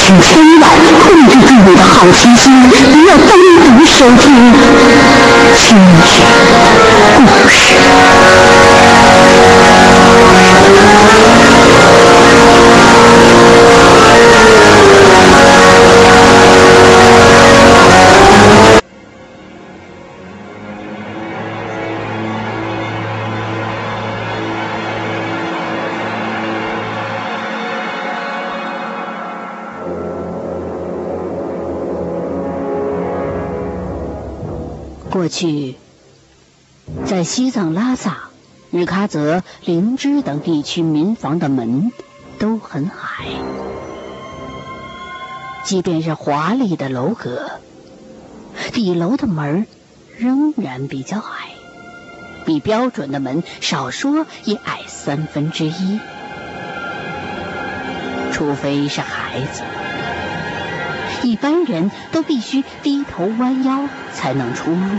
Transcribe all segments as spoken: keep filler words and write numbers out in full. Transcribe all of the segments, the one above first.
请千万控制住你的好奇心，不要单独收听今日故事。过去，在西藏拉萨、日喀则、灵芝等地区民房的门都很矮，即便是华丽的楼阁，底楼的门仍然比较矮，比标准的门少说也矮三分之一。除非是孩子，一般人都必须低头弯腰才能出入，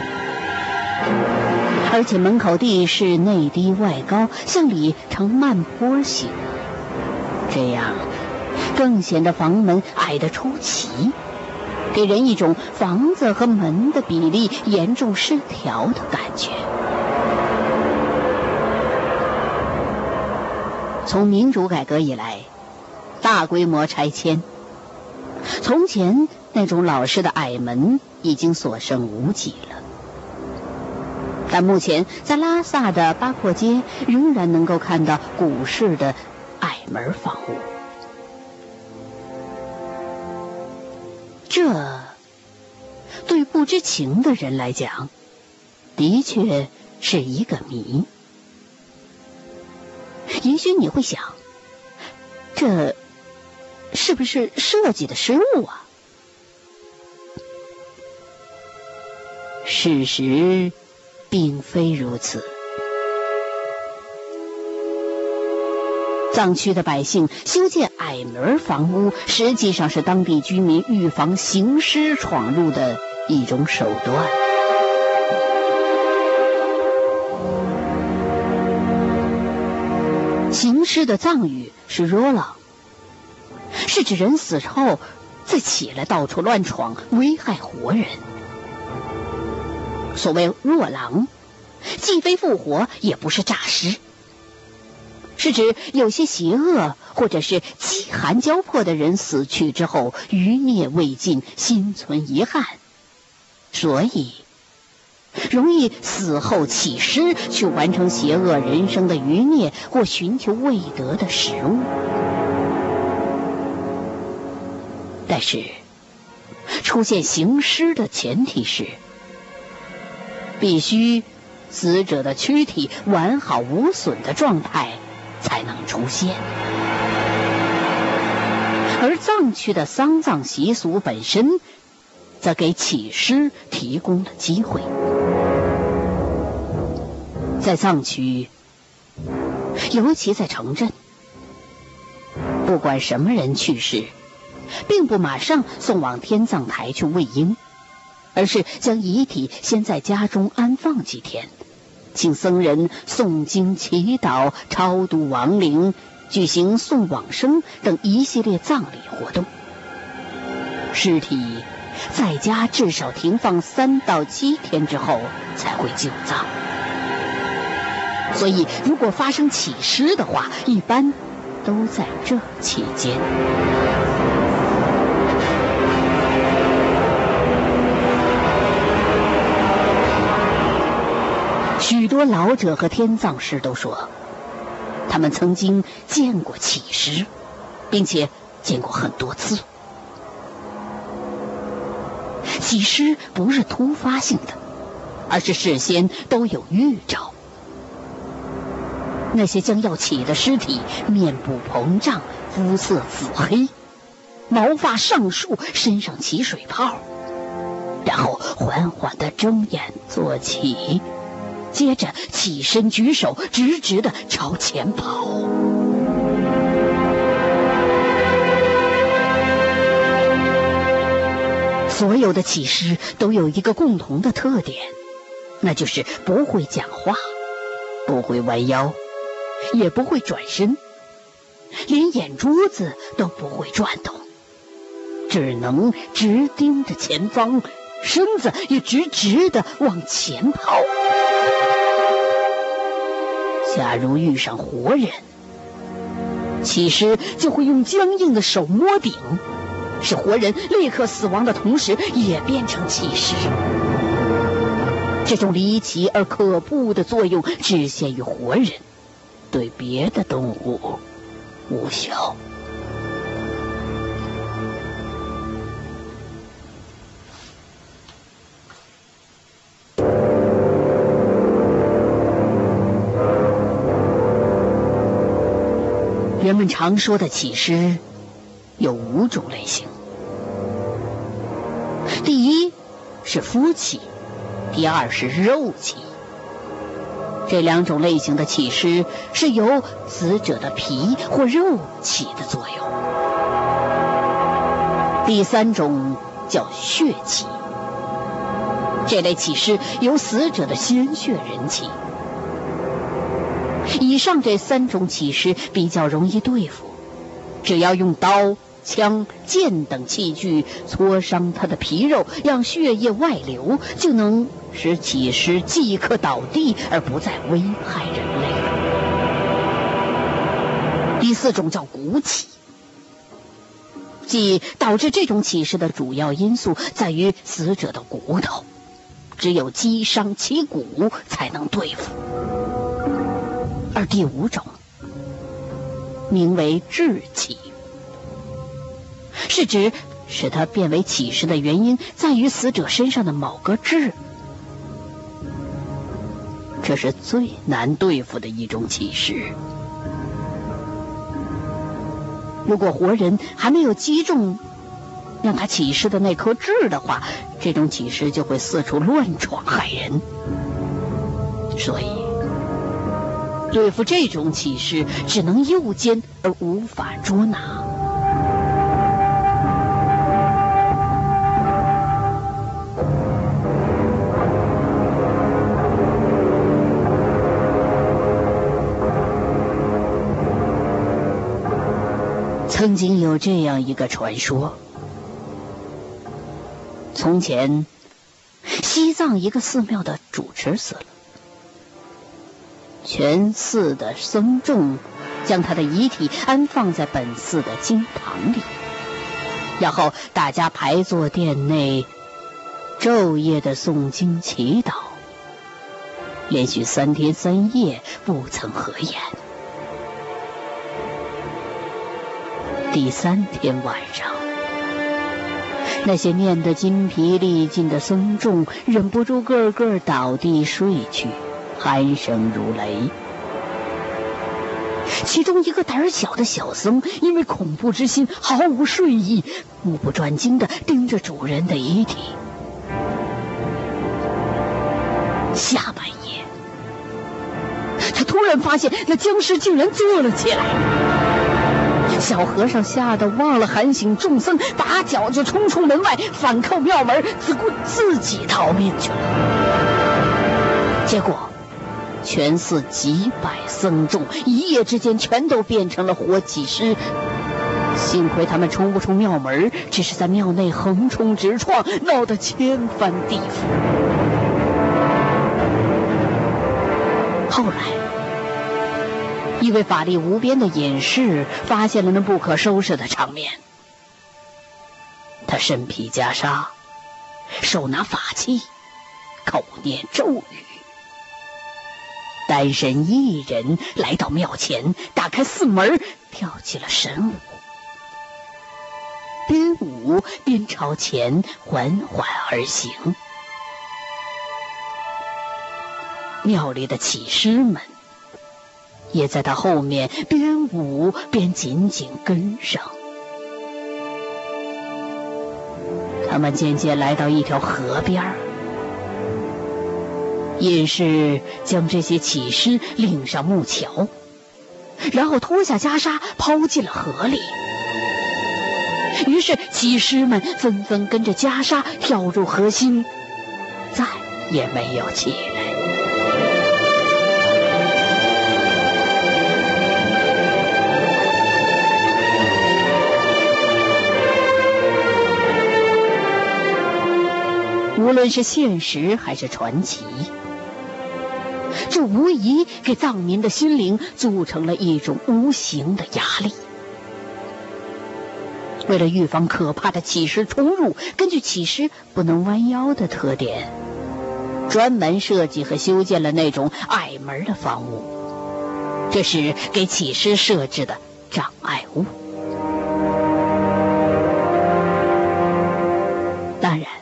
而且门口地是内低外高，向里呈慢坡形，这样更显得房门矮得出奇，给人一种房子和门的比例严重失调的感觉。从民主改革以来，大规模拆迁，从前那种老式的矮门已经所剩无几了，但目前在拉萨的八廓街仍然能够看到古式的矮门房屋。这对不知情的人来讲，的确是一个谜。也许你会想，这是不是设计的失误啊？事实并非如此。藏区的百姓修建矮门房屋，实际上是当地居民预防行尸闯入的一种手段。行尸的藏语是 rola， 是指人死后再起来到处乱闯，危害活人。所谓若狼，既非复活，也不是诈尸，是指有些邪恶或者是饥寒交迫的人死去之后，余孽未尽，心存遗憾，所以容易死后起尸，去完成邪恶人生的余孽，或寻求未得的食物。但是出现行尸的前提是，必须死者的躯体完好无损的状态才能出现。而藏区的丧葬习俗本身则给起尸提供了机会。在藏区，尤其在城镇，不管什么人去世，并不马上送往天葬台去喂婴，而是将遗体先在家中安放几天，请僧人诵经祈祷、超度亡灵，举行送往生等一系列葬礼活动。尸体在家至少停放三到七天之后才会就葬。所以如果发生起尸的话，一般都在这期间。许多老者和天葬师都说，他们曾经见过起尸，并且见过很多次。起尸不是突发性的，而是事先都有预兆。那些将要起的尸体面部膨胀，肤色紫黑，毛发上竖，身上起水泡，然后缓缓地睁眼坐起，接着起身举手，直直地朝前跑。所有的起尸都有一个共同的特点，那就是不会讲话，不会弯腰，也不会转身，连眼珠子都不会转动。 只能直盯着前方，身子也直直地往前跑。假如遇上活人，起尸就会用僵硬的手摸顶，使活人立刻死亡的同时也变成起尸。这种离奇而可怖的作用只限于活人，对别的动物无效。人们常说的起尸有五种类型。第一是肤起，第二是肉起。这两种类型的起尸是由死者的皮或肉起的作用。第三种叫血起，这类起尸由死者的鲜血引起。以上这三种起尸比较容易对付，只要用刀、枪、剑等器具挫伤他的皮肉，让血液外流，就能使起尸即刻倒地，而不再危害人类。第四种叫骨起，即导致这种起尸的主要因素在于死者的骨头，只有击伤其骨才能对付。而第五种名为致起，是指使它变为起尸的原因在于死者身上的某个痣。这是最难对付的一种起尸。如果活人还没有击中让他起尸的那颗痣的话，这种起尸就会四处乱闯害人。所以对付这种起尸只能诱奸而无法捉拿。曾经有这样一个传说，从前西藏一个寺庙的主持死了，全寺的僧众将他的遗体安放在本寺的经堂里，然后大家排坐殿内，昼夜的诵经祈祷，连续三天三夜不曾合眼。第三天晚上，那些念得筋疲力尽的僧众忍不住个个倒地睡去，鼾声如雷。其中一个胆小的小僧因为恐怖之心毫无睡意，目不转睛地盯着主人的遗体。下半夜，他突然发现那僵尸竟然坐了起来。小和尚吓得忘了喊醒众僧，拔脚就冲出门外，反扣庙门，自顾自己逃命去了。结果全寺几百僧众一夜之间全都变成了活起尸。幸亏他们冲不出庙门，只是在庙内横冲直撞，闹得天翻地覆。后来一位法力无边的隐士发现了那不可收拾的场面。他身披袈裟，手拿法器，口念咒语，单身一人来到庙前，打开寺门，跳起了神舞，边舞边朝前缓缓而行。庙里的起尸们也在他后面边舞边紧紧跟上。他们渐渐来到一条河边儿，隐士将这些起尸领上木桥，然后脱下袈裟抛进了河里。于是起尸们纷纷跟着袈裟跳入河心，再也没有起来。 论是现实还是传奇，这无疑给藏民的心灵组成了一种无形的压力。为了预防可怕的起尸冲入，根据起尸不能弯腰的特点，专门设计和修建了那种矮门的房屋，这是给起尸设置的障碍物。当然，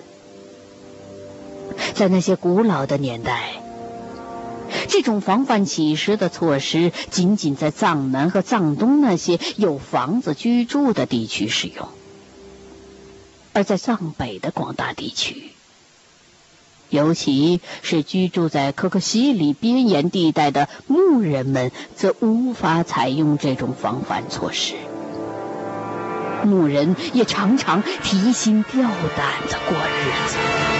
在那些古老的年代，这种防范起尸的措施仅仅在藏南和藏东那些有房子居住的地区使用，而在藏北的广大地区，尤其是居住在可可西里边沿地带的牧人们，则无法采用这种防范措施。牧人也常常提心吊胆地过日子。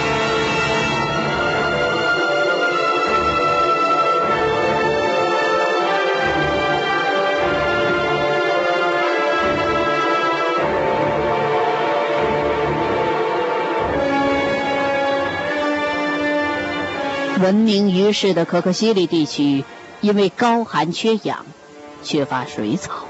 闻名于世的可可西里地区，因为高寒缺氧，缺乏水草。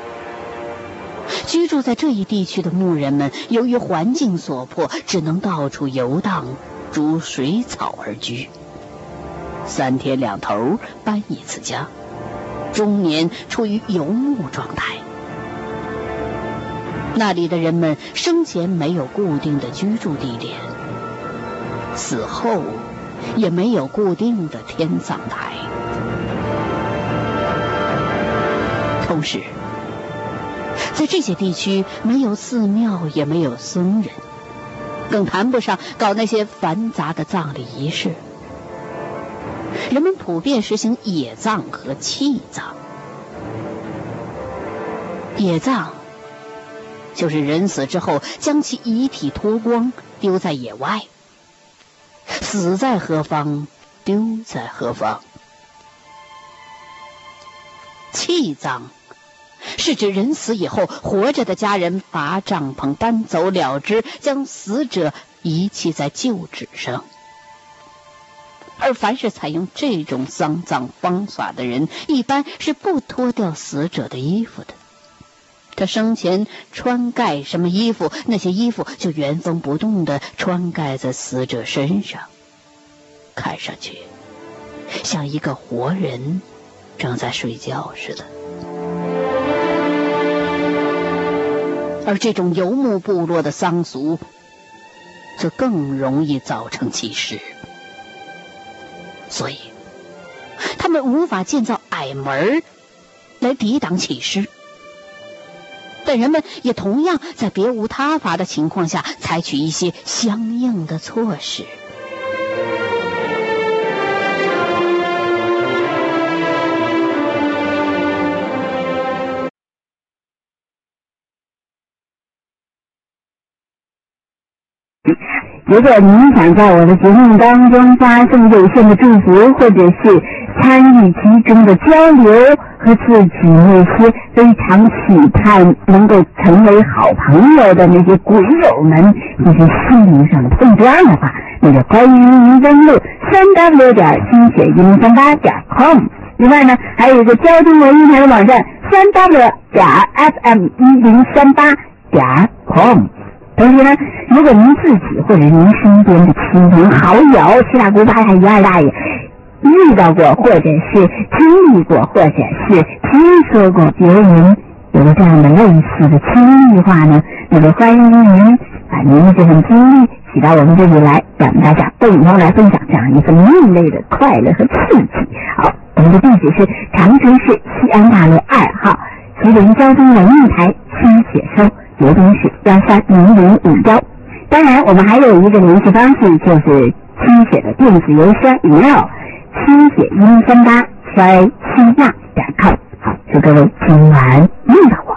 居住在这一地区的牧人们，由于环境所迫，只能到处游荡，逐水草而居。三天两头搬一次家，终年处于游牧状态。那里的人们生前没有固定的居住地点，死后也没有固定的天葬台。同时，在这些地区没有寺庙，也没有僧人，更谈不上搞那些繁杂的葬礼仪式。人们普遍实行野葬和弃葬。野葬就是人死之后将其遗体脱光，丢在野外，死在何方，丢在何方。弃葬是指人死以后，活着的家人拔帐篷搬走了之，将死者遗弃在旧址上。而凡是采用这种丧葬方法的人，一般是不脱掉死者的衣服的。他生前穿盖什么衣服，那些衣服就原封不动地穿盖在死者身上，看上去像一个活人正在睡觉似的。而这种游牧部落的丧俗，则更容易造成起尸，所以他们无法建造矮门来抵挡起尸。但人们也同样在别无他法的情况下，采取一些相应的措施。 如果您想在我的节目当中发送有限的祝福，或者是参与其中的交流，和自己那些非常期盼能够成为好朋友的那些鬼友们这些心灵上的碰撞的话，那就欢迎您登录三 w 点清血一零三八点 com。另外呢，还有一个交通文艺台的网站三 w 点 f m 一零三八点 com。同时呢，如果您自己或者您身边的亲朋好友、七大姑八大姨二大爷遇到过，或者是经历过，或者是听说过别人有了这样的类似的经历话呢，那就欢迎您把您的这份经历写到我们这里来，让大家共同来分享这样一份另类的快乐和刺激。好，我们的地址是长春市西安大路二号吉林交通文艺台新写收，邮编是幺三零零五幺。当然，我们还有一个联系方式，就是清写的电子邮箱 email 清写一零三八 y 七亚点 com。好，祝各位今晚梦到我。